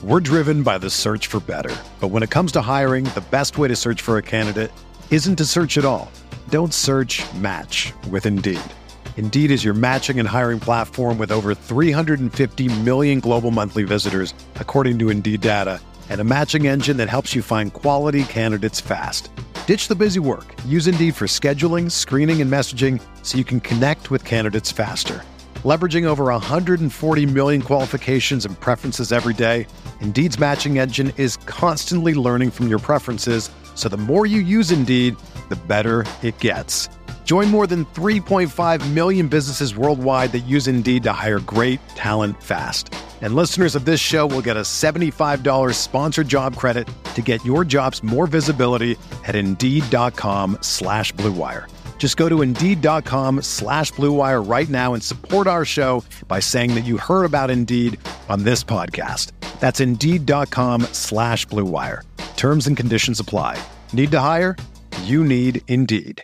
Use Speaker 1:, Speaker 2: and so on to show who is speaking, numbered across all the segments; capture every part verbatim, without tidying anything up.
Speaker 1: We're driven by the search for better. But when it comes to hiring, the best way to search for a candidate isn't to search at all. Don't search, match with Indeed. Indeed is your matching and hiring platform with over three hundred fifty million global monthly visitors, according to Indeed data, and a matching engine that helps you find quality candidates fast. Ditch the busy work. Use Indeed for scheduling, screening, and messaging so you can connect with candidates faster. Leveraging over one hundred forty million qualifications and preferences every day, Indeed's matching engine is constantly learning from your preferences, so the more you use Indeed, the better it gets. Join more than three point five million businesses worldwide that use Indeed to hire great talent fast. And listeners of this show will get a seventy-five dollars sponsored job credit to get your jobs more visibility at Indeed.com slash Blue Wire. Just go to Indeed.com slash Blue Wire right now and support our show by saying that you heard about Indeed on this podcast. That's Indeed.com slash Blue Wire. Terms and conditions apply. Need to hire? You need Indeed.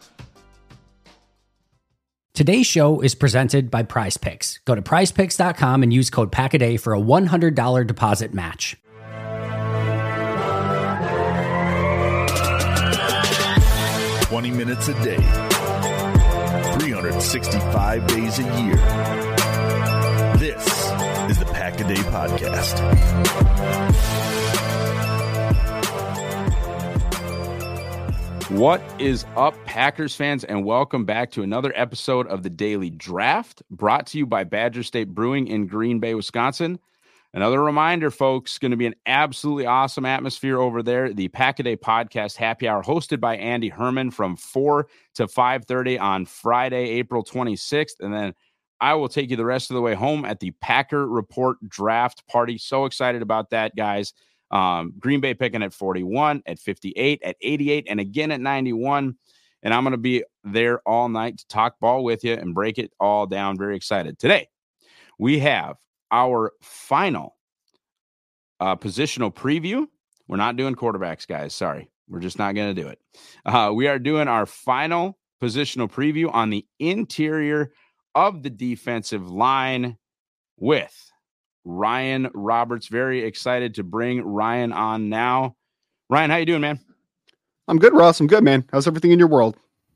Speaker 2: Today's show is presented by Prize Picks. Go to prize picks dot com and use code Packaday for a one hundred dollars deposit match.
Speaker 3: twenty minutes a day, three hundred sixty-five days a year. This is the Pack-A-Day Podcast.
Speaker 4: What is up, Packers fans, and welcome back to another episode of the Daily Draft, brought to you by Badger State Brewing in Green Bay, Wisconsin. Another reminder, folks, going to be an absolutely awesome atmosphere over there. The Pack-A-Day Podcast Happy Hour, hosted by Andy Herman from four to five thirty on Friday, April twenty-sixth. And then I will take you the rest of the way home at the Packer Report Draft Party. So excited about that, guys. Um, Green Bay picking at forty-one, at fifty-eight, at eighty-eight, and again at ninety-one. And I'm going to be there all night to talk ball with you and break it all down. Very excited. Today, we have our final uh, positional preview. We're not doing quarterbacks, guys. Sorry. We're just not going to do it. Uh, we are doing our final positional preview on the interior of the defensive line with Ryan Roberts. Very excited to bring Ryan on now. Ryan, how you doing, man?
Speaker 5: I'm good, Ross. I'm good, man. How's everything in your world?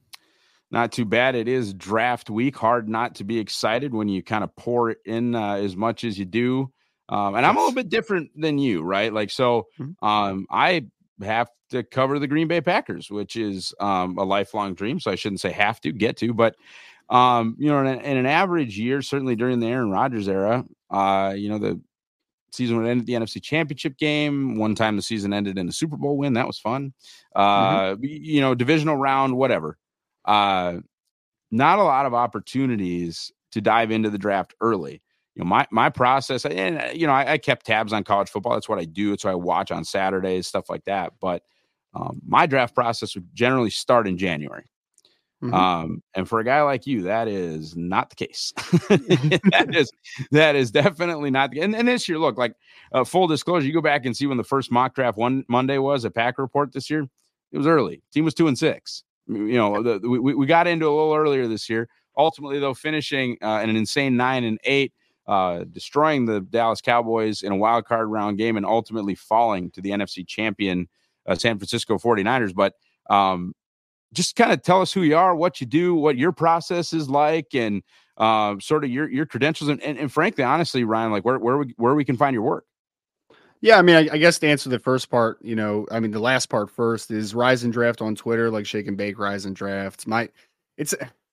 Speaker 4: Not too bad. It is draft week. Hard not to be excited when you kind of pour it in uh, as much as you do. Um, and I'm a little bit different than you, right? Like, so um, I have to cover the Green Bay Packers, which is um, a lifelong dream. So I shouldn't say have to, get to. But, um, you know, in, a, in an average year, certainly during the Aaron Rodgers era, uh, you know, the season would end at the N F C Championship game. One time the season ended in a Super Bowl win. That was fun. Uh, mm-hmm. You know, divisional round, whatever. Uh, not a lot of opportunities to dive into the draft early. You know, my, my process, and, you know, I, I kept tabs on college football. That's what I do. It's what I watch on Saturdays, stuff like that. But um, my draft process would generally start in January. Mm-hmm. Um, and for a guy like you, that is not the case. that is, that is definitely not the, and, and this year, look, like uh, full disclosure, you go back and see when the first mock draft one Monday was at Pack Report this year. It was early. Team was two and six. You know, the, we, we got into a little earlier this year. Ultimately, though, finishing uh, in an insane nine and eight, uh, destroying the Dallas Cowboys in a wild card round game, and ultimately falling to the N F C champion uh, San Francisco forty-niners. But um, just kind of tell us who you are, what you do, what your process is like, and uh, sort of your your credentials, and, and, and frankly, honestly, Ryan, like where where we where we can find your work.
Speaker 5: Yeah, I mean, I, I guess to answer the first part, you know, I mean, the last part first is Rise and Draft on Twitter, like Shake and Bake Rise and Draft. My, it's,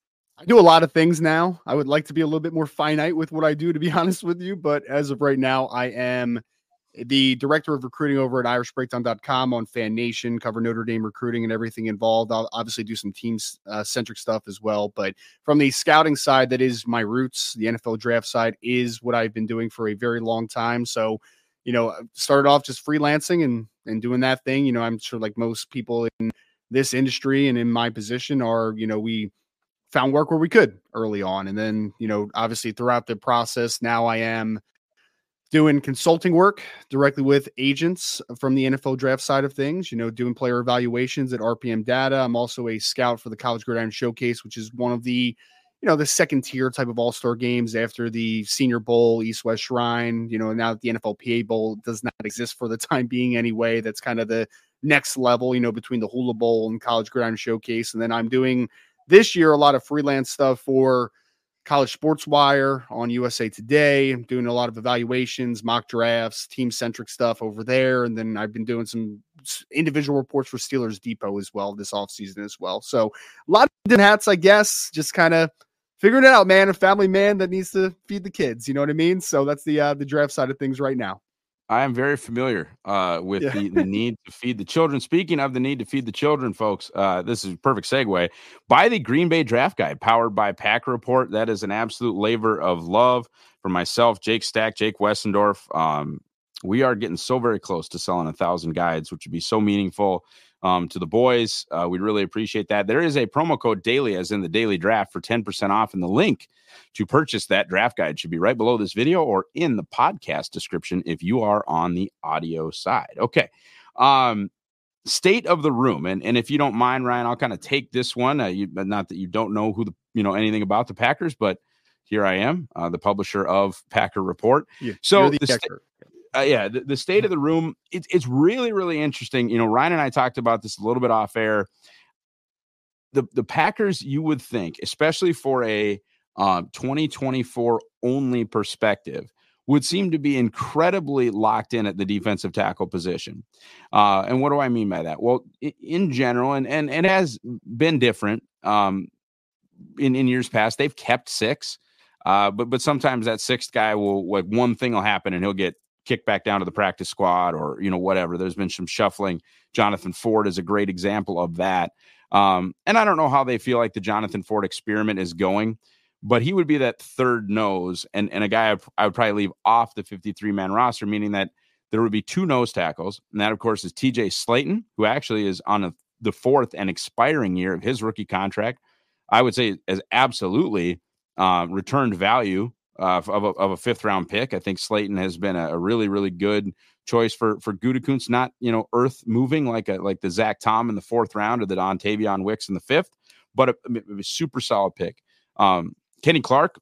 Speaker 5: I do a lot of things now. I would like to be a little bit more finite with what I do, to be honest with you. But as of right now, I am the director of recruiting over at irish breakdown dot com on Fan Nation, cover Notre Dame recruiting and everything involved. I'll obviously do some team uh, centric stuff as well. But from the scouting side, that is my roots. The N F L draft side is what I've been doing for a very long time. So, you know, started off just freelancing and, and doing that thing. You know, I'm sure like most people in this industry and in my position are, you know, we found work where we could early on. And then, you know, obviously throughout the process, now I am doing consulting work directly with agents from the N F L draft side of things, you know, doing player evaluations at R P M Data. I'm also a scout for the College Gridiron Showcase, which is one of the you know, the second tier type of all-star games after the Senior Bowl, East-West Shrine, you know, now that the N F L P A Bowl does not exist for the time being anyway. That's kind of the next level, you know, between the Hula Bowl and College Gridiron Showcase. And then I'm doing this year a lot of freelance stuff for College Sports Wire on U S A Today. I'm doing a lot of evaluations, mock drafts, team-centric stuff over there. And then I've been doing some individual reports for Steelers Depot as well this offseason as well. So a lot of different hats, I guess, just kind of figuring it out, man. A family man that needs to feed the kids. You know what I mean? So that's the uh, the draft side of things right now.
Speaker 4: I am very familiar uh, with yeah. the, the need to feed the children. Speaking of the need to feed the children, folks, uh, this is a perfect segue. Buy the Green Bay Draft Guide, powered by Packer Report. That is an absolute labor of love for myself, Jake Stack, Jake Westendorf. Um, we are getting so very close to selling a thousand guides, which would be so meaningful um, to the boys. Uh, we really appreciate that. There is a promo code DAILY, as in the Daily Draft, for ten percent off, and the link to purchase that draft guide should be right below this video or in the podcast description if you are on the audio side. Okay. Um, state of the room. And, and if you don't mind, Ryan, I'll kind of take this one. Uh, you, not that you don't know who the, you know, anything about the Packers, but here I am, uh, the publisher of Packer Report.
Speaker 5: Yeah,
Speaker 4: so
Speaker 5: the
Speaker 4: the sta- uh, yeah, the, the state of the room, it's, it's really, really interesting. You know, Ryan and I talked about this a little bit off air. The, the Packers, you would think, especially for a, Um, twenty twenty-four only perspective, would seem to be incredibly locked in at the defensive tackle position. Uh, and what do I mean by that? Well, in, in general, and, and, and it has been different um, in, in years past, they've kept six, uh, but, but sometimes that sixth guy will, like one thing will happen and he'll get kicked back down to the practice squad or, you know, whatever. There's been some shuffling. Jonathan Ford is a great example of that. Um, and I don't know how they feel like the Jonathan Ford experiment is going, but he would be that third nose and, and a guy I, I would probably leave off the fifty-three man roster, meaning that there would be two nose tackles. And that, of course, is T J Slayton, who actually is on a, the fourth and expiring year of his rookie contract. I would say as absolutely uh, returned value uh, of, a, of a fifth round pick. I think Slayton has been a, a really, really good choice for, for Gutekunst, not, you know, earth moving like a, like the Zach Tom in the fourth round or the Don Tavion Wicks in the fifth, but a, a super solid pick. Um, Kenny Clark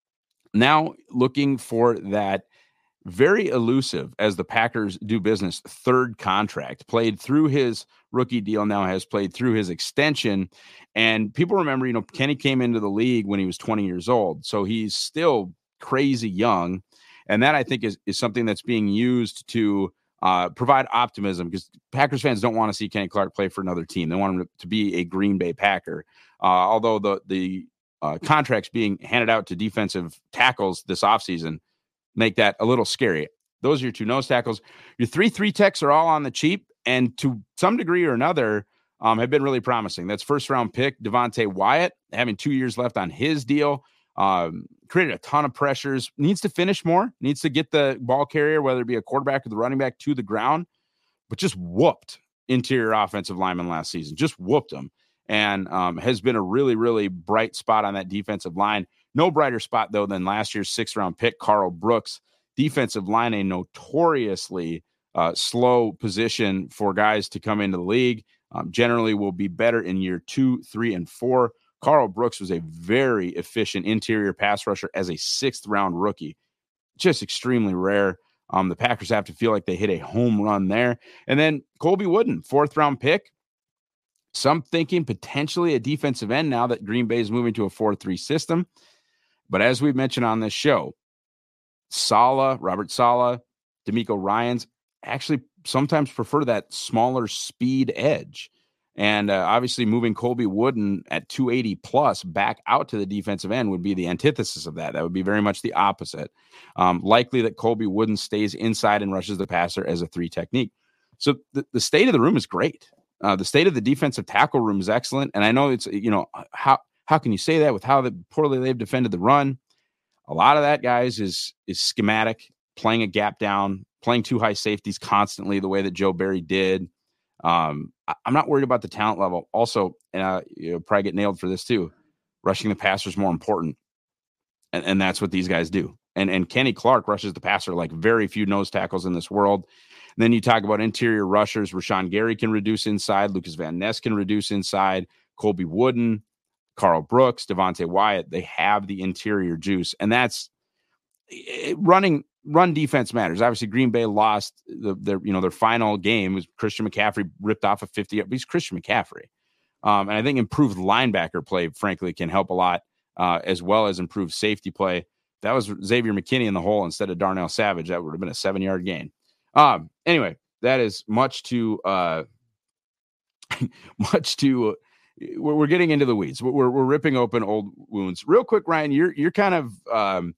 Speaker 4: now looking for that very elusive, as the Packers do business, third contract, played through his rookie deal, now has played through his extension. And people remember, you know, Kenny came into the league when he was twenty years old. So he's still crazy young. And that, I think, is, is something that's being used to uh, provide optimism, because Packers fans don't want to see Kenny Clark play for another team. They want him to be a Green Bay Packer. Uh, although the, the, Uh, contracts being handed out to defensive tackles this offseason make that a little scary. Those are your two nose tackles. Your three three techs are all on the cheap, and to some degree or another um, have been really promising. That's first round pick Devontae Wyatt, having two years left on his deal. Um, created a ton of pressures, needs to finish more, needs to get the ball carrier, whether it be a quarterback or the running back, to the ground, but just whooped interior offensive lineman last season, just whooped them. And um, has been a really, really bright spot on that defensive line. No brighter spot, though, than last year's sixth-round pick, Carl Brooks. Defensive line, a notoriously uh, slow position for guys to come into the league. Um, generally will be better in year two, three, and four. Carl Brooks was a very efficient interior pass rusher as a sixth-round rookie. Just extremely rare. Um, the Packers have to feel like they hit a home run there. And then Colby Wooden, fourth-round pick. Some thinking potentially a defensive end now that Green Bay is moving to a four three system. But as we've mentioned on this show, Saleh, Robert Saleh, D'Amico Ryans actually sometimes prefer that smaller speed edge. And uh, obviously moving Colby Wooden at two eighty plus back out to the defensive end would be the antithesis of that. That would be very much the opposite. Um, likely that Colby Wooden stays inside and rushes the passer as a three technique. So the, the state of the room is great. Uh, the state of the defensive tackle room is excellent. And I know it's, you know, how, how can you say that with how the, poorly they've defended the run? A lot of that, guys, is, is schematic, playing a gap down, playing two high safeties constantly, the way that Joe Barry did. Um, I, I'm not worried about the talent level. Also, and uh, you'll probably get nailed for this too. Rushing the passer is more important. And, and that's what these guys do. And, and Kenny Clark rushes the passer like very few nose tackles in this world. And then you talk about interior rushers. Rashawn Gary can reduce inside. Lucas Van Ness can reduce inside. Colby Wooden, Carl Brooks, Devontae Wyatt, they have the interior juice, and that's it, running run defense matters. Obviously, Green Bay lost the, their you know their final game was Christian McCaffrey ripped off a fifty. He's Christian McCaffrey, um, and I think improved linebacker play, frankly, can help a lot, uh, as well as improved safety play. That was Xavier McKinney in the hole instead of Darnell Savage. That would have been a seven yard gain. Um, anyway, that is much to uh, much to. Uh, we're, we're getting into the weeds. We're we're ripping open old wounds. Real quick, Ryan, you're you're kind of um,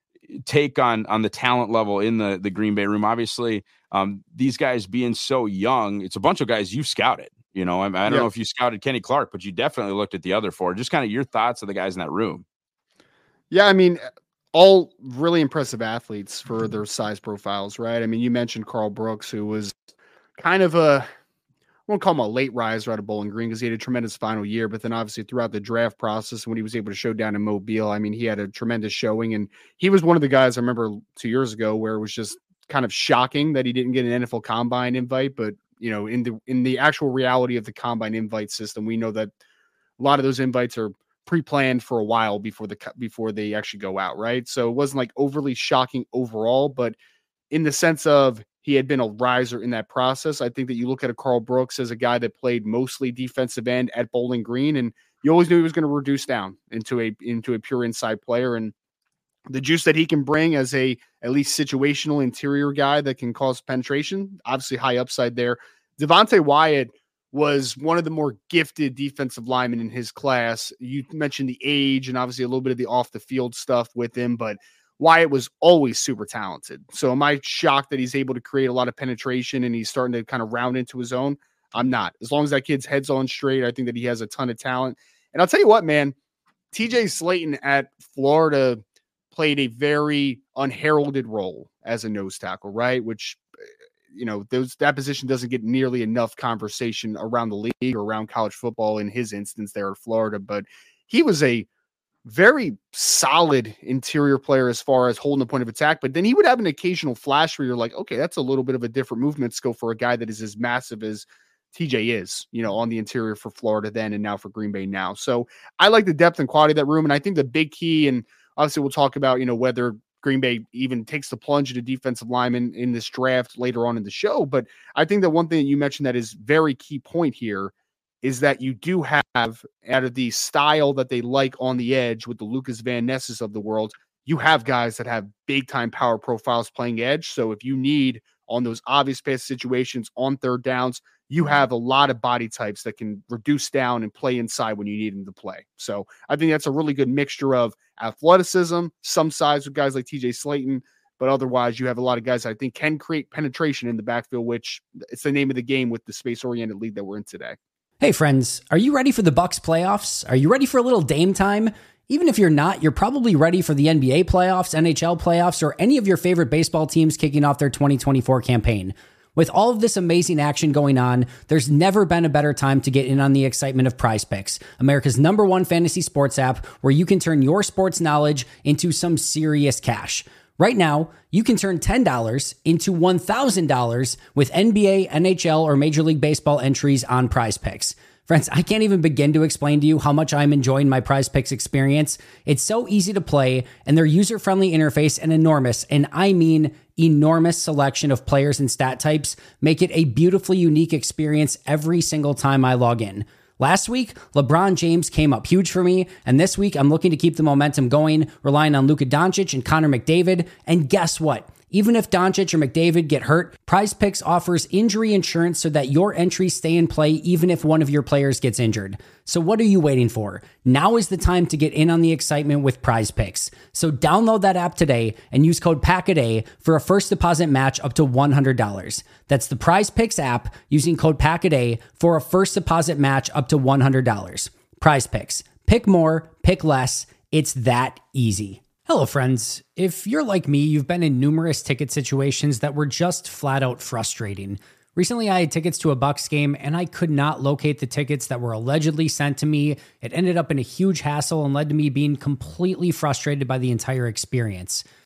Speaker 4: take on on the talent level in the the Green Bay room. Obviously, um, these guys being so young, it's a bunch of guys you've scouted. You know, I, I don't
Speaker 5: yeah.
Speaker 4: know if you scouted Kenny Clark, but you definitely looked at the other four. Just kind of your thoughts of the guys in that room. Yeah,
Speaker 5: I mean, all really impressive athletes for their size profiles, right? I mean, you mentioned Carl Brooks, who was kind of a, I won't call him a late riser out of Bowling Green because he had a tremendous final year, but then obviously throughout the draft process, when he was able to show down in Mobile, I mean, he had a tremendous showing, and he was one of the guys I remember two years ago where it was just kind of shocking that he didn't get an N F L Combine invite, but you know, in the in the actual reality of the Combine invite system, we know that a lot of those invites are pre-planned for a while before the before they actually go out, right? So it wasn't like overly shocking overall, but in the sense of he had been a riser in that process. I think that you look at a Carl Brooks as a guy that played mostly defensive end at Bowling Green, and you always knew he was going to reduce down into a into a pure inside player, and the juice that he can bring as a at least situational interior guy that can cause penetration, obviously high upside there. Devontae Wyatt was one of the more gifted defensive linemen in his class. You mentioned the age and obviously a little bit of the off the field stuff with him, but Wyatt was always super talented. So am I shocked that he's able to create a lot of penetration and he's starting to kind of round into his own? I'm not. As long as that kid's head's on straight, I think that he has a ton of talent. And I'll tell you what, man, T J Slaton at Florida played a very unheralded role as a nose tackle, right? Which, you know, those that position doesn't get nearly enough conversation around the league or around college football in his instance there at Florida. But he was a very solid interior player as far as holding the point of attack. But then he would have an occasional flash where you're like, okay, that's a little bit of a different movement scope for a guy that is as massive as T J is, you know, on the interior for Florida then and now for Green Bay now. So I like the depth and quality of that room. And I think the big key, and obviously we'll talk about, you know, whether Green Bay even takes the plunge into defensive linemen in this draft later on in the show. But I think that one thing that you mentioned that is very key point here is that you do have, out of the style that they like on the edge with the Lucas Van Nesses of the world, you have guys that have big time power profiles playing edge. So if you need on those obvious pass situations on third downs, you have a lot of body types that can reduce down and play inside when you need them to play. So I think that's a really good mixture of athleticism, some size with guys like T J Slaton, but otherwise you have a lot of guys that I think can create penetration in the backfield, which it's the name of the game with the space-oriented league that we're in today.
Speaker 2: Hey friends, are you ready for the Bucks playoffs? Are you ready for a little Dame time? Even if you're not, you're probably ready for the N B A playoffs, N H L playoffs, or any of your favorite baseball teams kicking off their twenty twenty-four campaign. With all of this amazing action going on, there's never been a better time to get in on the excitement of Prize Picks, America's number one fantasy sports app where you can turn your sports knowledge into some serious cash. Right now, you can turn ten dollars into one thousand dollars with N B A, N H L, or Major League Baseball entries on Prize Picks. Friends, I can't even begin to explain to you how much I'm enjoying my Prize Picks experience. It's so easy to play, and their user-friendly interface and enormous, and I mean enormous selection of players and stat types make it a beautifully unique experience every single time I log in. Last week, LeBron James came up huge for me, and this week I'm looking to keep the momentum going, relying on Luka Doncic and Connor McDavid, and guess what? Even if Doncic or McDavid get hurt, Prize Picks offers injury insurance so that your entries stay in play even if one of your players gets injured. So what are you waiting for? Now is the time to get in on the excitement with Prize Picks. So download that app today and use code PACKADAY for a first deposit match up to one hundred dollars. That's the Prize Picks app using code PACKADAY for a first deposit match up to one hundred dollars. Prize Picks. Pick more, pick less. It's that easy. Hello, friends. If you're like me, you've been in numerous ticket situations that were just flat out frustrating. Recently, I had tickets to a Bucks game, and I could not locate the tickets that were allegedly sent to me. It ended up in a huge hassle and led to me being completely frustrated by the entire experience.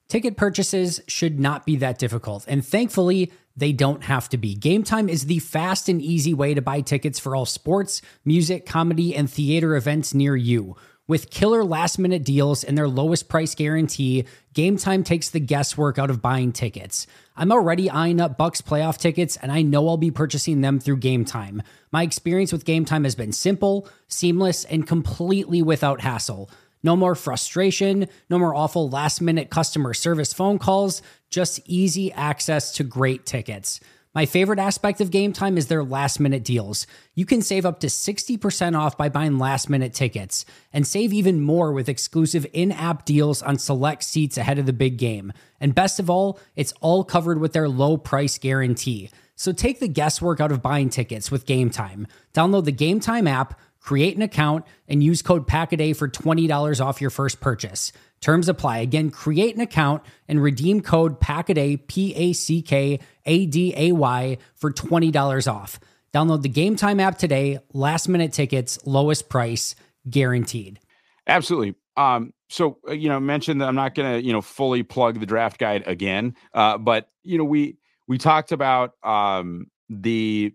Speaker 2: Ticket purchases should not be that difficult, and thankfully, they don't have to be. Game Time is the fast and easy way to buy tickets for all sports, music, comedy, and theater events near you. With killer last-minute deals and their lowest price guarantee, Game Time takes the guesswork out of buying tickets. I'm already eyeing up Bucks playoff tickets, and I know I'll be purchasing them through Game Time. My experience with Game Time has been simple, seamless, and completely without hassle. No more frustration, no more awful last-minute customer service phone calls, just easy access to great tickets. My favorite aspect of Game Time is their last-minute deals. You can save up to sixty percent off by buying last-minute tickets, and save even more with exclusive in-app deals on select seats ahead of the big game. And best of all, it's all covered with their low price guarantee. So take the guesswork out of buying tickets with Game Time. Download the Game Time app, create an account, and use code PACKADAY for twenty dollars off your first purchase. Terms apply. Again, create an account and redeem code PACKADAY, P A C K A D A Y, for twenty dollars off. Download the Game Time app today. Last minute tickets, lowest price, guaranteed.
Speaker 4: Absolutely. Um, so, uh, you know, mentioned that I'm not going to, you know, fully plug the draft guide again, uh, but, you know, we, we talked about um, the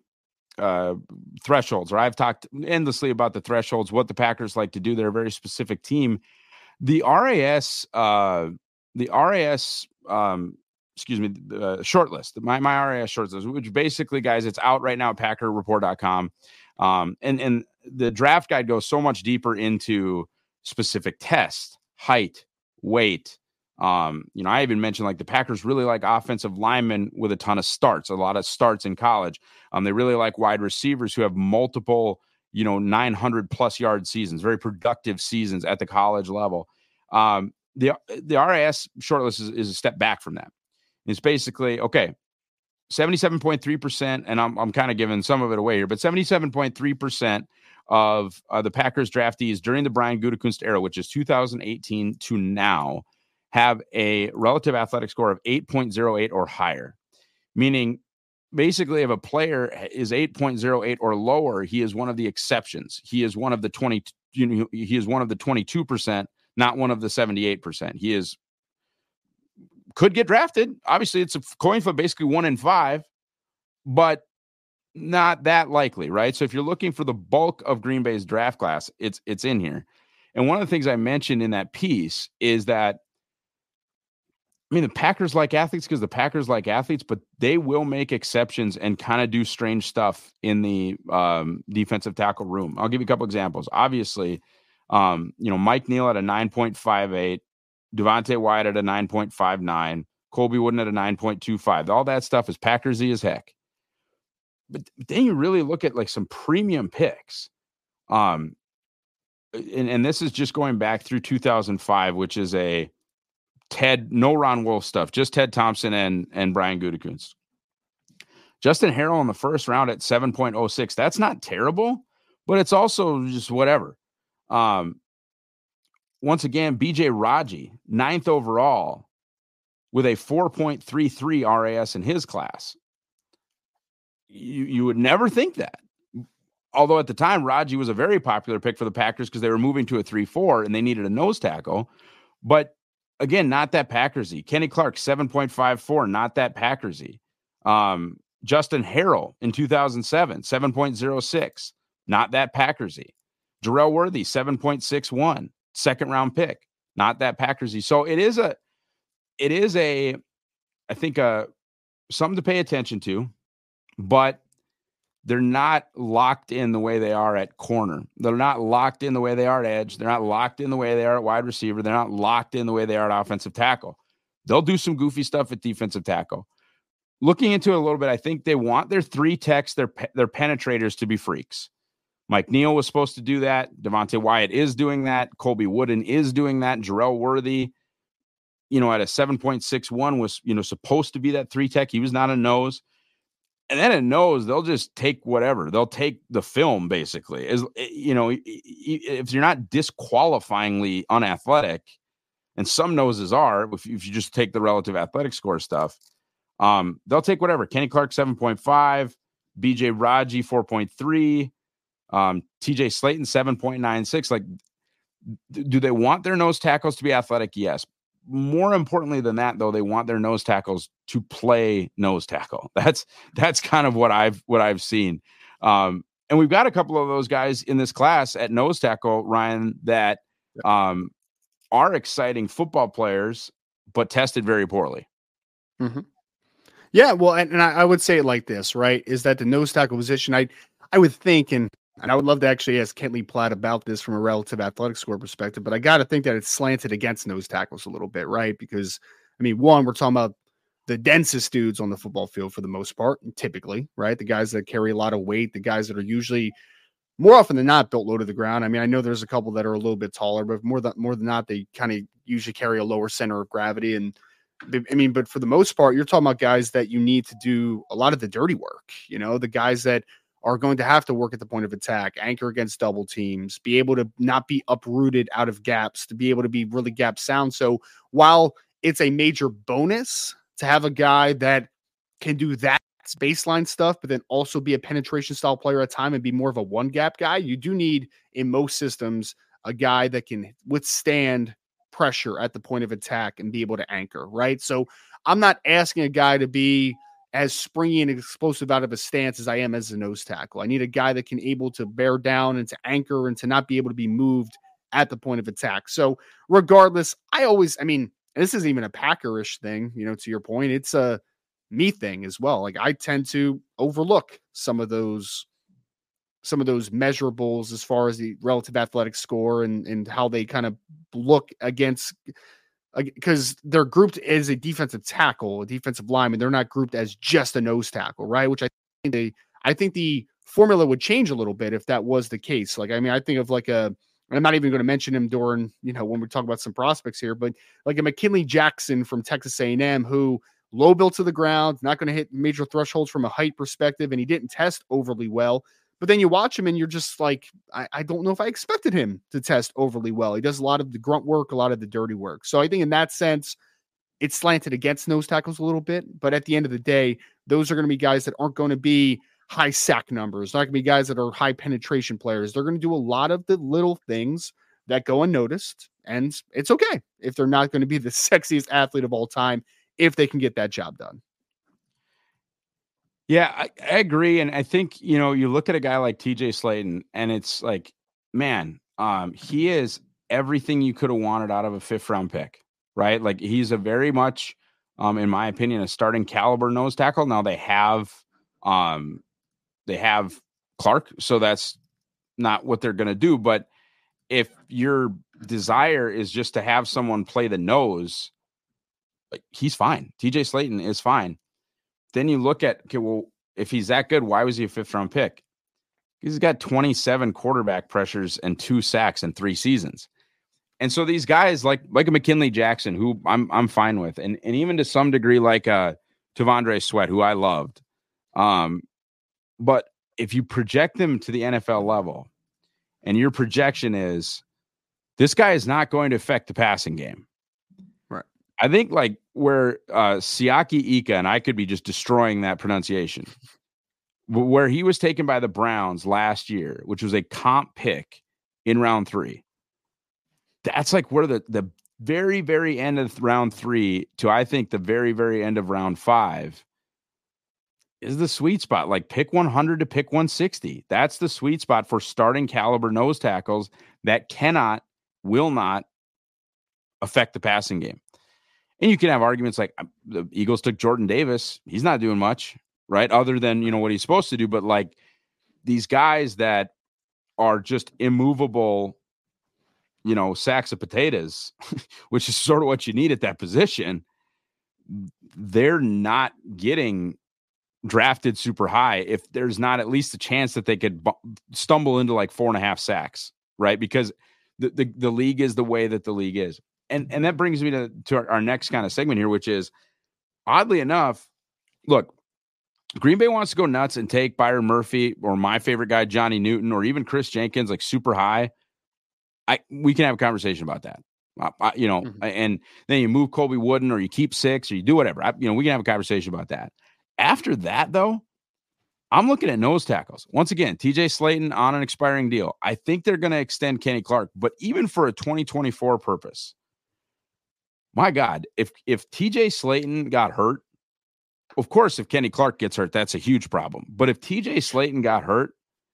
Speaker 4: uh thresholds, or I've talked endlessly about the thresholds, what the Packers like to do. They're a very specific team. The R A S uh the R A S um excuse me uh, shortlist, my my R A S shortlist, which basically, guys, it's out right now at packer report dot com, um and and the draft guide goes so much deeper into specific tests, height, weight. Um, you know, I even mentioned, like, the Packers really like offensive linemen with a ton of starts, a lot of starts in college. Um, they really like wide receivers who have multiple, you know, nine hundred plus yard seasons, very productive seasons at the college level. Um, the, the R A S shortlist is, is a step back from that. It's basically, okay, seventy-seven point three percent, and I'm, I'm kind of giving some of it away here, but seventy-seven point three percent of uh, the Packers draftees during the Brian Gutekunst era, which is two thousand eighteen to now, have a relative athletic score of eight point oh eight or higher, meaning basically if a player is eight point oh eight or lower, he is one of the exceptions. He is one of the twenty, you know, he is one of the twenty-two percent, not one of the seventy-eight percent. He is, could get drafted. Obviously, it's a coin flip, basically one in five, but not that likely, right? So if you're looking for the bulk of Green Bay's draft class, it's it's in here. And one of the things I mentioned in that piece is that, I mean, the Packers like athletes because the Packers like athletes, but they will make exceptions and kind of do strange stuff in the um, defensive tackle room. I'll give you a couple examples. Obviously, um, you know, Mike Neal at a nine point five eight, Devontae Wyatt at a nine point five nine, Colby Wooden at a nine point two five. All that stuff is Packersy as heck. But then you really look at, like, some premium picks. Um, and, and this is just going back through two thousand five, which is a Ted, no Ron Wolf stuff, just Ted Thompson and, and Brian Gutekunst. Justin Harrell in the first round at seven point oh six. That's not terrible, but it's also just whatever. Um, once again, B J Raji, ninth overall with a four point three three R A S in his class. You, you would never think that. Although at the time, Raji was a very popular pick for the Packers because they were moving to a three four and they needed a nose tackle. But again, not that Packersy. Kenny Clark, seven point five four, not that Packersy. Um, Justin Harrell in two thousand seven, seven point oh six, not that Packersy. Jarrell Worthy, seven point six one, second round pick, not that Packersy. So it is a, it is a, I think, uh, something to pay attention to, but they're not locked in the way they are at corner. They're not locked in the way they are at edge. They're not locked in the way they are at wide receiver. They're not locked in the way they are at offensive tackle. They'll do some goofy stuff at defensive tackle. Looking into it a little bit, I think they want their three techs, their, their penetrators, to be freaks. Mike Neal was supposed to do that. Devontae Wyatt is doing that. Colby Wooden is doing that. Jarrell Worthy, you know, at a seven point six one was, you know, supposed to be that three tech. He was not a nose. And then it knows they'll just take whatever. They'll take the film, basically. As you know, if you're not disqualifyingly unathletic, and some noses are, if you, if you just take the relative athletic score stuff, um, they'll take whatever. Kenny Clark, seven point five, B J Raji, four point three, um, T J Slayton, seven point nine six. Like, do they want their nose tackles to be athletic? Yes. more importantly than that, though, they want their nose tackles to play nose tackle. That's that's kind of what I've what I've seen. Um, and we've got a couple of those guys in this class at nose tackle, Ryan, that um, are exciting football players, but tested very poorly.
Speaker 5: Mm-hmm. Yeah, well, and, and I, I would say it like this, right? Is that the nose tackle position? I I would think, and and I would love to actually ask Kentley Platt about this from a relative athletic score perspective, but I got to think that it's slanted against nose tackles a little bit, right? Because, I mean, one, we're talking about the densest dudes on the football field for the most part, typically, right? The guys that carry a lot of weight, the guys that are usually more often than not built low to the ground. I mean, I know there's a couple that are a little bit taller, but more than more than not, they kind of usually carry a lower center of gravity. And I mean, but for the most part, you're talking about guys that you need to do a lot of the dirty work, you know, the guys that are going to have to work at the point of attack, anchor against double teams, be able to not be uprooted out of gaps, to be able to be really gap sound. So while it's a major bonus to have a guy that can do that baseline stuff, but then also be a penetration style player at time and be more of a one gap guy, you do need in most systems a guy that can withstand pressure at the point of attack and be able to anchor, right? So I'm not asking a guy to be as springy and explosive out of a stance as I am as a nose tackle. I need a guy that can able to bear down and to anchor and to not be able to be moved at the point of attack. So regardless, I always, I mean, this isn't even a Packerish thing, you know, to your point, it's a me thing as well. Like I tend to overlook some of those, some of those measurables as far as the relative athletic score and, and how they kind of look against, because they're grouped as a defensive tackle, a defensive lineman. They're not grouped as just a nose tackle, right? Which I think they, I think the formula would change a little bit if that was the case. Like, I mean, I think of like a, and I'm not even going to mention him during, you know, when we talk about some prospects here, but like a McKinley Jackson from Texas A and M, who low built to the ground, not going to hit major thresholds from a height perspective, and he didn't test overly well. But then you watch him and you're just like, I, I don't know if I expected him to test overly well. He does a lot of the grunt work, a lot of the dirty work. So I think in that sense, it's slanted against nose tackles a little bit. But at the end of the day, those are going to be guys that aren't going to be high sack numbers. Not going to be guys that are high penetration players. They're going to do a lot of the little things that go unnoticed. And it's okay if they're not going to be the sexiest athlete of all time, if they can get that job done.
Speaker 4: Yeah, I, I agree. And I think, you know, you look at a guy like T J Slaton and it's like, man, um, he is everything you could have wanted out of a fifth round pick, right? Like he's a very much, um, in my opinion, a starting caliber nose tackle. Now they have, um, they have Clark, so that's not what they're going to do. But if your desire is just to have someone play the nose, like he's fine. T J Slaton is fine. Then you look at, okay, well, if he's that good, why was he a fifth round pick? He's got twenty-seven quarterback pressures and two sacks in three seasons. And so these guys like, like a McKinley Jackson, who I'm, I'm fine with. And, and even to some degree, like uh Tavondre Sweat, who I loved. Um, but if you project them to the N F L level and your projection is this guy is not going to affect the passing game.
Speaker 5: Right.
Speaker 4: I think like where uh, Siaki Ika, and I could be just destroying that pronunciation, where he was taken by the Browns last year, which was a comp pick in round three. That's like where the, the very, very end of round three to, I think, the very, very end of round five is the sweet spot. Like pick one hundred to pick one sixty. That's the sweet spot for starting caliber nose tackles that cannot, will not affect the passing game. And you can have arguments like the Eagles took Jordan Davis. He's not doing much, right? Other than, you know, what he's supposed to do. But like these guys that are just immovable, you know, sacks of potatoes, which is sort of what you need at that position. They're not getting drafted super high if there's not at least a chance that they could bu- stumble into like four and a half sacks, right? Because the, the, the league is the way that the league is. And and that brings me to, to our, our next kind of segment here, which is, oddly enough, look, Green Bay wants to go nuts and take Byron Murphy or my favorite guy, Johnny Newton, or even Chris Jenkins, like super high. I we can have a conversation about that, I, I, you know, mm-hmm. and then you move Colby Wooden or you keep six or you do whatever. I, you know, we can have a conversation about that. After that, though, I'm looking at nose tackles. Once again, T J Slaton on an expiring deal. I think they're going to extend Kenny Clark, but even for a twenty twenty-four purpose, my God, if if T J Slayton got hurt, of course, if Kenny Clark gets hurt, that's a huge problem. But if T J Slayton got hurt,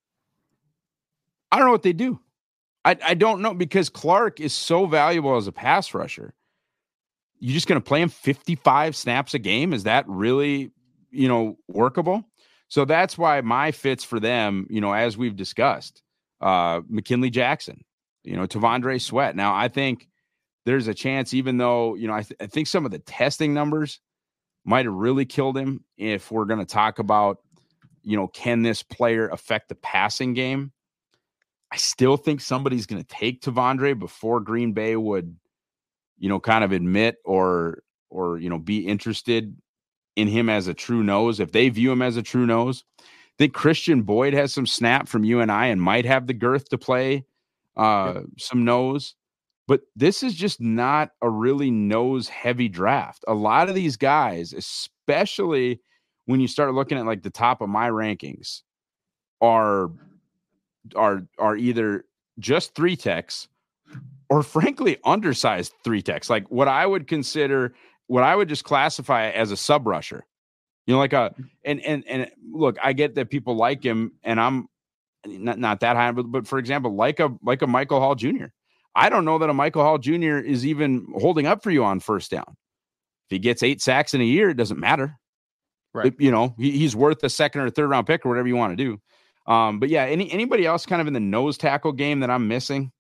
Speaker 4: I don't know what they do. I, I don't know, because Clark is so valuable as a pass rusher. You just going to play him fifty-five snaps a game? Is that really, you know, workable? So that's why my fits for them, you know, as we've discussed, uh, McKinley Jackson, you know, Tavondre Sweat. Now, I think there's a chance, even though, you know, I, th- I think some of the testing numbers might have really killed him. If we're going to talk about, you know, can this player affect the passing game? I still think somebody's going to take Tavondre before Green Bay would, you know, kind of admit or, or, you know, be interested in him as a true nose. If they view him as a true nose, I think Christian Boyd has some snap from U N I and might have the girth to play uh, yeah. some nose. But this is just not a really nose-heavy draft. A lot of these guys, especially when you start looking at like the top of my rankings, are are are either just three techs or, frankly, undersized three techs. Like what I would consider, what I would just classify as a sub rusher. You know, like a and and and look, I get that people like him, and I'm not not that high, but, but for example, like a like a Michael Hall Junior I don't know that a Michael Hall Junior is even holding up for you on first down. If he gets eight sacks in a year, it doesn't matter. Right. You know, he, he's worth a second or third round pick or whatever you want to do. Um, but yeah, any anybody else kind of in the nose tackle game that I'm missing?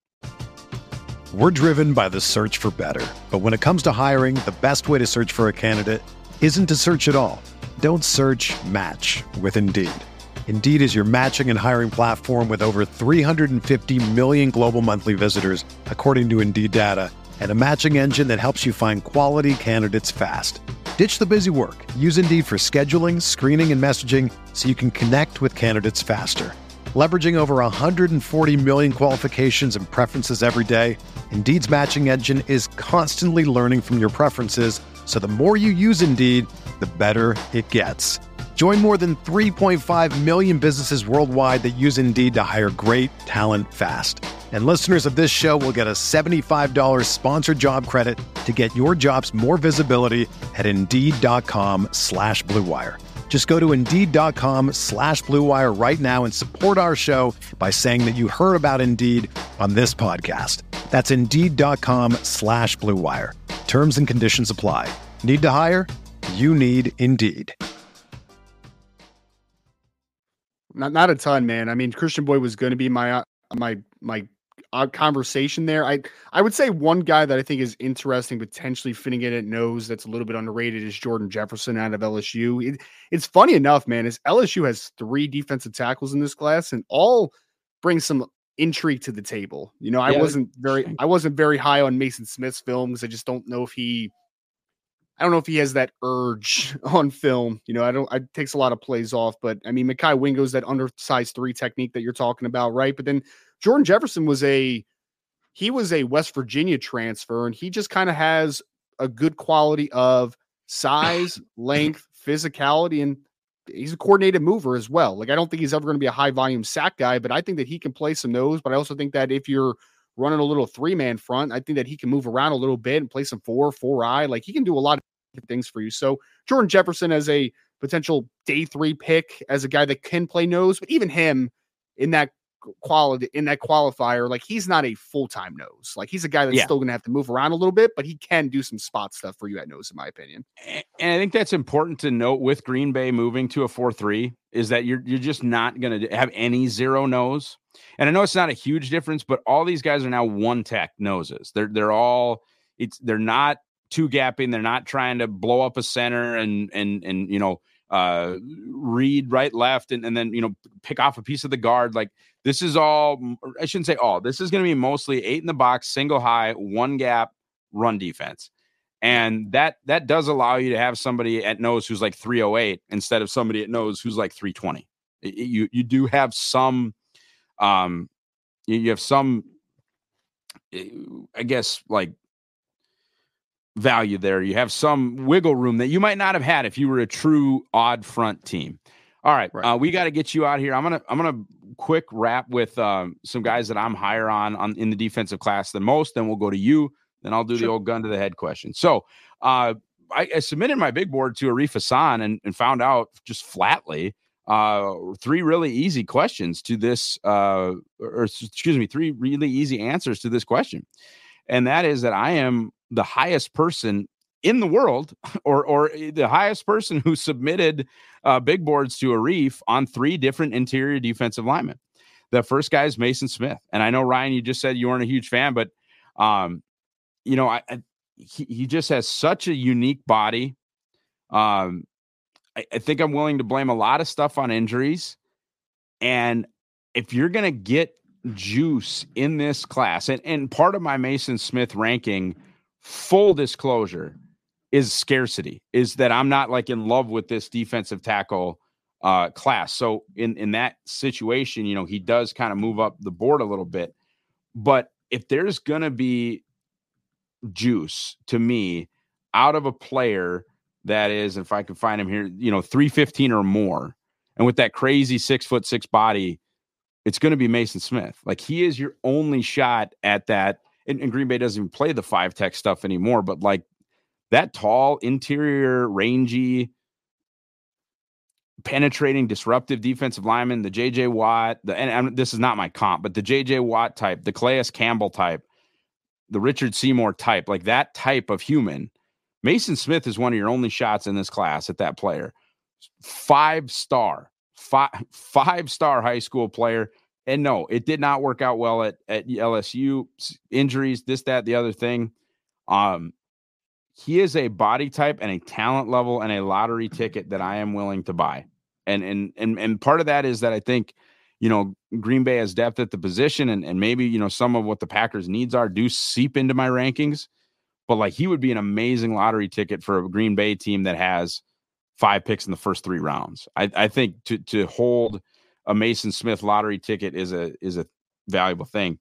Speaker 1: We're driven by the search for better. But when it comes to hiring, the best way to search for a candidate isn't to search at all. Don't search, match with Indeed. Indeed is your matching and hiring platform with over three hundred fifty million global monthly visitors, according to Indeed data, and a matching engine that helps you find quality candidates fast. Ditch the busy work. Use Indeed for scheduling, screening, and messaging so you can connect with candidates faster. Leveraging over one hundred forty million qualifications and preferences every day, Indeed's matching engine is constantly learning from your preferences, so the more you use Indeed, the better it gets. Join more than three point five million businesses worldwide that use Indeed to hire great talent fast. And listeners of this show will get a seventy-five dollars sponsored job credit to get your jobs more visibility at Indeed.com slash Blue Wire. Just go to Indeed.com slash Blue Wire right now and support our show by saying that you heard about Indeed on this podcast. That's Indeed.com slash Blue Wire. Terms and conditions apply. Need to hire? You need Indeed.
Speaker 5: Not not a ton, man. I mean, Christian Boyd was going to be my uh, my my uh, conversation there. I I would say one guy that I think is interesting, potentially fitting in at nose, that's a little bit underrated, is Jordan Jefferson out of L S U. It, it's funny enough, man, is L S U has three defensive tackles in this class, and all bring some intrigue to the table. You know, I yeah. wasn't very I wasn't very high on Mason Smith's film because I just don't know if he. I don't know if he has that urge on film. You know, I don't, it takes a lot of plays off, but I mean, Mekhi Wingo's that undersized three technique that you're talking about, right? But then Jordan Jefferson was a, he was a West Virginia transfer, and he just kind of has a good quality of size, length, physicality, and he's a coordinated mover as well. Like, I don't think he's ever going to be a high volume sack guy, but I think that he can play some nose. But I also think that if you're running a little three man front, I think that he can move around a little bit and play some four, four eye. Like, he can do a lot of things for you. So Jordan Jefferson as a potential day three pick, as a guy that can play nose, but even him in that quality, in that qualifier, like, he's not a full-time nose. Like, he's a guy that's yeah. still going to have to move around a little bit, but he can do some spot stuff for you at nose, in my opinion.
Speaker 4: And I think that's important to note with Green Bay moving to a four three, is that you're, you're just not going to have any zero nose. And I know it's not a huge difference, but all these guys are now one tech noses. They're, they're all, it's, they're not two gapping. They're not trying to blow up a center and, and, and, you know, uh, read right, left, and, and then, you know, pick off a piece of the guard. Like, this is all, I shouldn't say all, this is going to be mostly eight in the box, single high, one gap run defense. And that, that does allow you to have somebody at nose who's like three oh eight instead of somebody at nose who's like three twenty. You, you do have some, um, you, you have some, I guess, like, value there. You have some wiggle room that you might not have had if you were a true odd front team. All right. right. Uh, we got to get you out here. I'm going to, I'm going to quick wrap with um, some guys that I'm higher on, on in the defensive class than most. Then we'll go to you. then I'll do
Speaker 5: Sure.
Speaker 4: the old gun to the head question. So uh, I, I submitted my big board to Arif Hassan and, and found out just flatly uh, three really easy questions to this, uh, or excuse me, three really easy answers to this question. And that is that I am the highest person in the world, or or the highest person who submitted uh, big boards to Arif on three different interior defensive linemen. The first guy is Mason Smith. And I know, Ryan, you just said you weren't a huge fan, but, um, you know, I, I he, he just has such a unique body. Um, I, I think I'm willing to blame a lot of stuff on injuries. And if you're going to get juice in this class, and, and part of my Mason Smith ranking, full disclosure, is scarcity, is that I'm not like in love with this defensive tackle uh, class. So in, in that situation, you know, he does kind of move up the board a little bit. But if there's going to be juice to me out of a player that is, if I can find him here, you know, three fifteen or more, and with that crazy six foot six body, it's going to be Mason Smith. Like, he is your only shot at that. And, and Green Bay doesn't even play the five tech stuff anymore, but like, that tall, interior, rangy, penetrating, disruptive defensive lineman, the J J Watt, the and, and this is not my comp, but the J J Watt type, the Calais Campbell type, the Richard Seymour type, like that type of human, Mason Smith is one of your only shots in this class at that player. Five star, five, five star high school player. And no, it did not work out well at, at L S U. Injuries, this, that, the other thing. Um, He is a body type and a talent level and a lottery ticket that I am willing to buy. And and and and part of that is that I think, you know, Green Bay has depth at the position, and, and maybe, you know, some of what the Packers' needs are do seep into my rankings. But like, he would be an amazing lottery ticket for a Green Bay team that has five picks in the first three rounds. I, I think to to hold a Mason Smith lottery ticket is a is a valuable thing.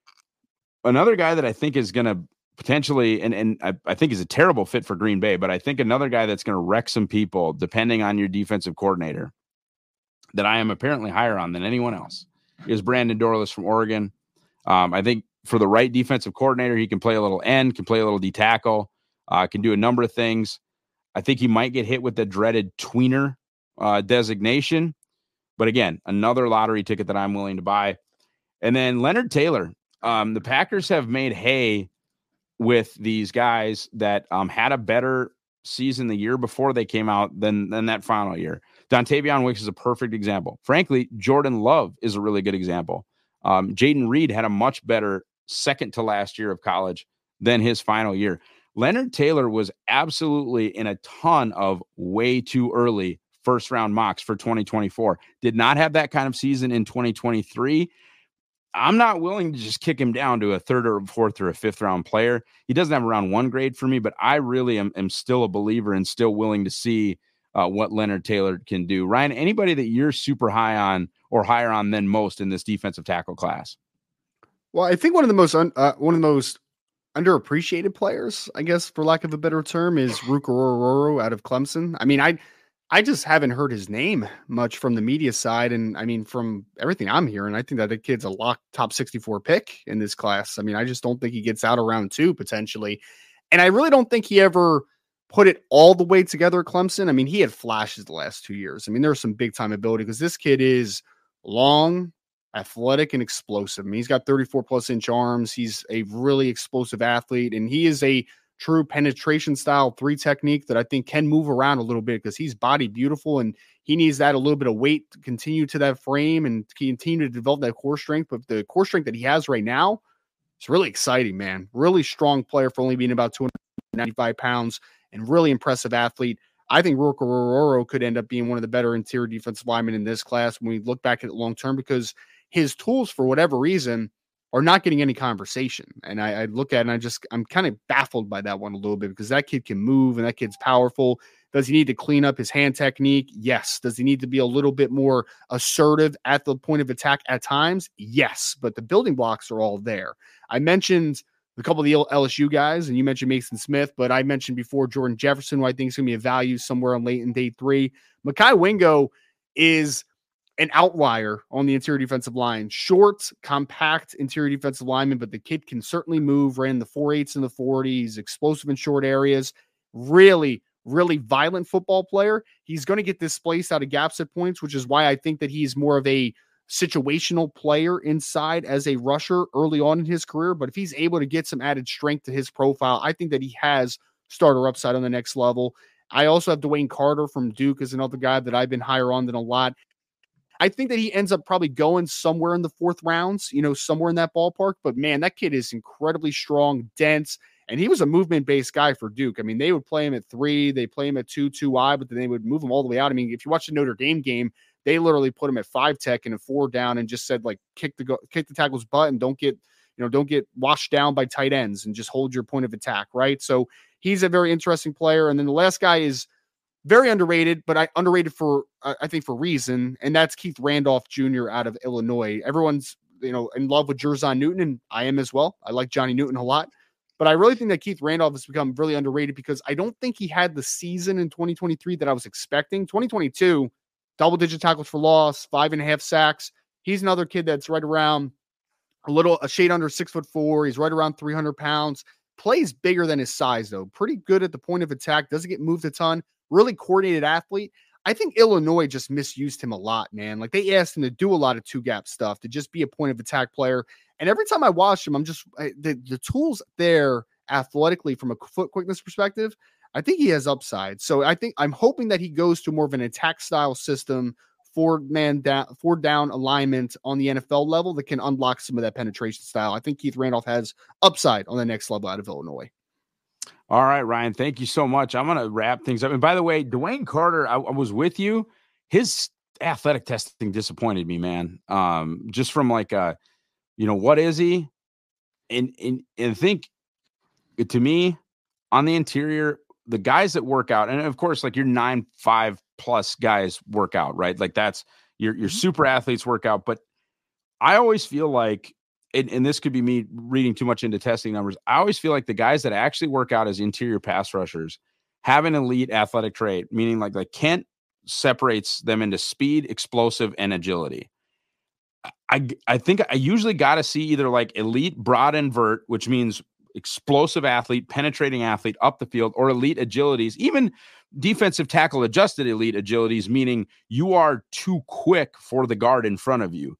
Speaker 4: Another guy that I think is going to potentially, and, and I, I think he's a terrible fit for Green Bay, but I think another guy that's going to wreck some people, depending on your defensive coordinator, that I am apparently higher on than anyone else, is Brandon Dorlus from Oregon. Um, I think for the right defensive coordinator, he can play a little end, can play a little D-tackle, uh, can do a number of things. I think he might get hit with the dreaded tweener uh, designation. But again, another lottery ticket that I'm willing to buy. And then Leonard Taylor. Um, the Packers have made hay with these guys that um, had a better season the year before they came out than, than that final year. Dontavion Wicks is a perfect example. Frankly, Jordan Love is a really good example. Um, Jaden Reed had a much better second to last year of college than his final year. Leonard Taylor was absolutely in a ton of way too early first round mocks for twenty twenty-four. Did not have that kind of season in twenty twenty-three. I'm not willing to just kick him down to a third or a fourth or a fifth round player. He doesn't have a round one grade for me, but I really am, am still a believer and still willing to see uh, what Leonard Taylor can do. Ryan, anybody that you're super high on or higher on than most in this defensive tackle class?
Speaker 5: Well, I think one of the most un, uh, one of the most underappreciated players, I guess, for lack of a better term, is Ruka Orhorhoro out of Clemson. I mean, I I just haven't heard his name much from the media side. And I mean, from everything I'm hearing, I think that the kid's a locked top sixty-four pick in this class. I mean, I just don't think he gets out around two potentially. And I really don't think he ever put it all the way together at Clemson. I mean, he had flashes the last two years. I mean, there's some big time ability because this kid is long, athletic, and explosive. I mean, he's got thirty-four plus inch arms. He's a really explosive athlete, and he is a true penetration style three technique that I think can move around a little bit because he's body beautiful and he needs that a little bit of weight to continue to that frame and continue to develop that core strength. But the core strength that he has right now, it's really exciting, man. Really strong player for only being about two hundred ninety-five pounds and really impressive athlete. I think Ruka Orhorhoro could end up being one of the better interior defensive linemen in this class when we look back at it long term because his tools, for whatever reason, are not getting any conversation. And I, I look at it and I just, I'm kind of baffled by that one a little bit because that kid can move and that kid's powerful. Does he need to clean up his hand technique? Yes. Does he need to be a little bit more assertive at the point of attack at times? Yes. But the building blocks are all there. I mentioned a couple of the L S U guys, and you mentioned Mason Smith, but I mentioned before Jordan Jefferson, who I think is going to be a value somewhere on late in day three. Mekhi Wingo is an outlier on the interior defensive line. Short, compact interior defensive lineman, but the kid can certainly move, ran the four eights and the forties, explosive in short areas. Really, really violent football player. He's going to get displaced out of gaps at points, which is why I think that he's more of a situational player inside as a rusher early on in his career. But if he's able to get some added strength to his profile, I think that he has starter upside on the next level. I also have Dwayne Carter from Duke as another guy that I've been higher on than a lot. I think that he ends up probably going somewhere in the fourth rounds, you know, somewhere in that ballpark. But man, that kid is incredibly strong, dense, and he was a movement-based guy for Duke. I mean, they would play him at three, they play him at two, two wide, but then they would move him all the way out. I mean, if you watch the Notre Dame game, they literally put him at five tech and a four down and just said, like, kick the go, kick the tackle's butt and don't get, you know, don't get washed down by tight ends and just hold your point of attack, right? So he's a very interesting player. And then the last guy is very underrated, but I underrated for, uh, I think for reason, and that's Keith Randolph Junior out of Illinois. Everyone's, you know, in love with Jerzon Newton, and I am as well. I like Johnny Newton a lot. But I really think that Keith Randolph has become really underrated because I don't think he had the season in twenty twenty-three that I was expecting. twenty twenty-two, double-digit tackles for loss, five and a half sacks. He's another kid that's right around a little, a shade under six foot four. He's right around three hundred pounds. Plays bigger than his size, though. Pretty good at the point of attack. Doesn't get moved a ton. Really coordinated athlete. I think Illinois just misused him a lot, man. Like, they asked him to do a lot of two-gap stuff, to just be a point of attack player. And every time I watch him, I'm just I, the, the tools there athletically from a foot quickness perspective, I think he has upside. So I think I'm hoping that he goes to more of an attack style system, four man down, four down alignment on the N F L level that can unlock some of that penetration style. I think Keith Randolph has upside on the next level out of Illinois.
Speaker 4: All right, Ryan, thank you so much. I'm going to wrap things up. And by the way, Dwayne Carter, I, I was with you. His athletic testing disappointed me, man. Um, just from like, uh, you know, what is he? And, and, and think to me on the interior, the guys that work out, and of course, like your nine, five plus guys work out, right? Like that's your, your super athletes work out. But I always feel like, and, and this could be me reading too much into testing numbers, I always feel like the guys that actually work out as interior pass rushers have an elite athletic trait, meaning like, like Kent separates them into speed, explosive, and agility. I, I think I usually got to see either like elite broad invert, which means explosive athlete, penetrating athlete up the field, or elite agilities, even defensive tackle adjusted elite agilities, meaning you are too quick for the guard in front of you.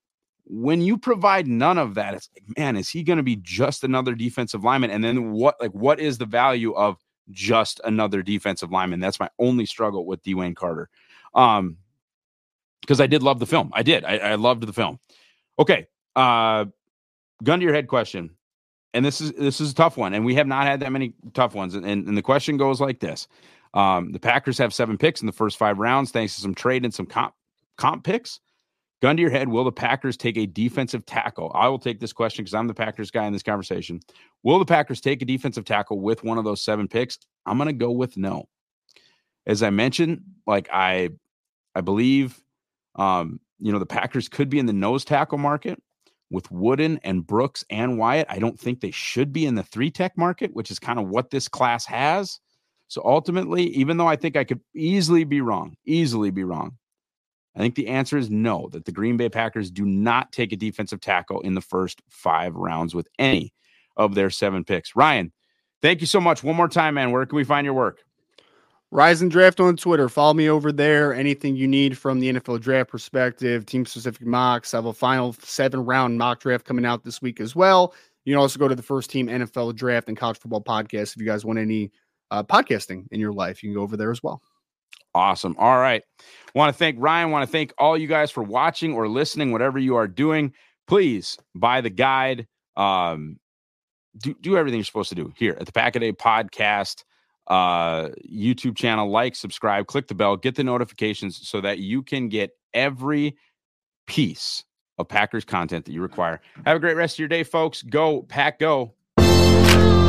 Speaker 4: When you provide none of that, it's like, man, is he going to be just another defensive lineman? And then what, like, what is the value of just another defensive lineman? That's my only struggle with Dwayne Carter. Um, because I did love the film. I did. I, I loved the film. Okay. Uh, gun to your head question. And this is, this is a tough one. And we have not had that many tough ones. And, and, and the question goes like this. Um, the Packers have seven picks in the first five rounds, thanks to some trade and some comp, comp picks. Gun to your head, will the Packers take a defensive tackle? I will take this question because I'm the Packers guy in this conversation. Will the Packers take a defensive tackle with one of those seven picks? I'm going to go with no. As I mentioned, like I, I believe, um, you know, the Packers could be in the nose tackle market with Wooden and Brooks and Wyatt. I don't think they should be in the three tech market, which is kind of what this class has. So ultimately, even though I think I could easily be wrong, easily be wrong, I think the answer is no, that the Green Bay Packers do not take a defensive tackle in the first five rounds with any of their seven picks. Ryan, thank you so much. One more time, man. Where can we find your work?
Speaker 5: Rise and Draft on Twitter. Follow me over there. Anything you need from the N F L draft perspective, team-specific mocks. I have a final seven-round mock draft coming out this week as well. You can also go to the First Team N F L Draft and College Football Podcast if you guys want any uh, podcasting in your life. You can go over there as well.
Speaker 4: Awesome. All right. Want to thank Ryan. Want to thank all you guys for watching or listening, whatever you are doing. Please buy the guide. Um, do, do everything you're supposed to do here at the Pack a Day Podcast uh, YouTube channel. Like, subscribe, click the bell, get the notifications so that you can get every piece of Packers content that you require. Have a great rest of your day, folks. Go, Pack, go.